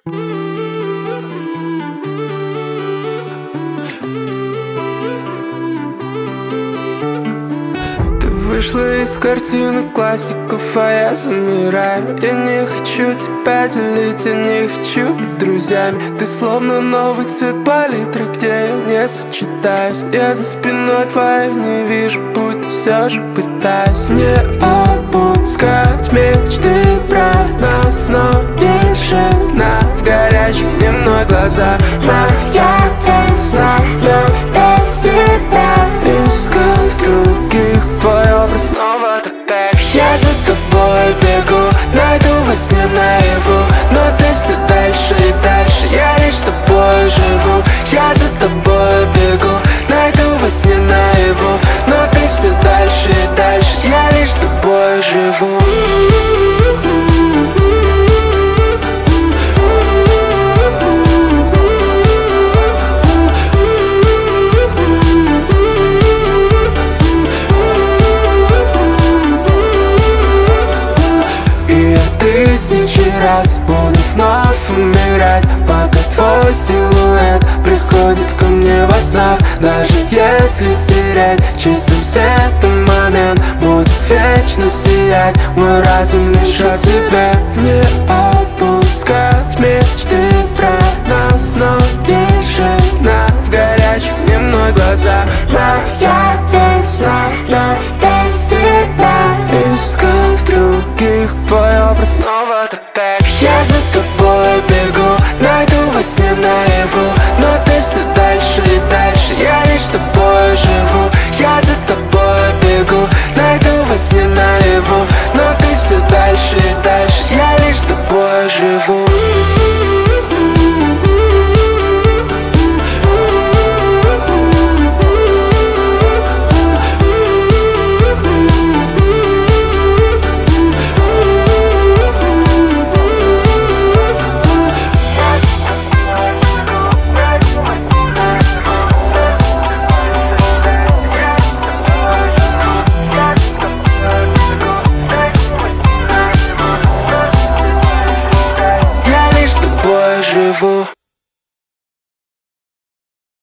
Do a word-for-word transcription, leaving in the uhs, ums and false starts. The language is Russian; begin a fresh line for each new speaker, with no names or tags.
Вышла из картины классиков, а я замираю. Я не хочу тебя делить, я не хочу быть друзьями. Ты словно новый цвет палитры, где я не сочетаюсь. Я за спиной твоей не вижу путь, все же пытаюсь не опускать мечты про нас, но тишина в горячих дневной глаза. Моя весна, но без тебя. Искал в других твой образ снова опять. Я за тобой бегу, найду во сне наяву, но ты все дальше и дальше, я лишь тобой живу. Я за тобой бегу, найду во сне наяву, но ты все дальше и дальше, я лишь тобой живу. Тысячи раз буду вновь умирать, пока твой силуэт приходит ко мне во снах. Даже если стереть чистым светом момент, будет вечно сиять мой разум лишь о тебе. Не опускать мечты про нас, но тишина в горячих дневной глаза. Моя весна, но без тебя. Искал в других твой образ снова опять. Я за тобой бегу, найду во сне наяву, но ты все дальше и дальше, я лишь тобой живу. Я за тобой бегу, найду во сне наяву, но ты все дальше и дальше, я лишь тобой живу. Живу.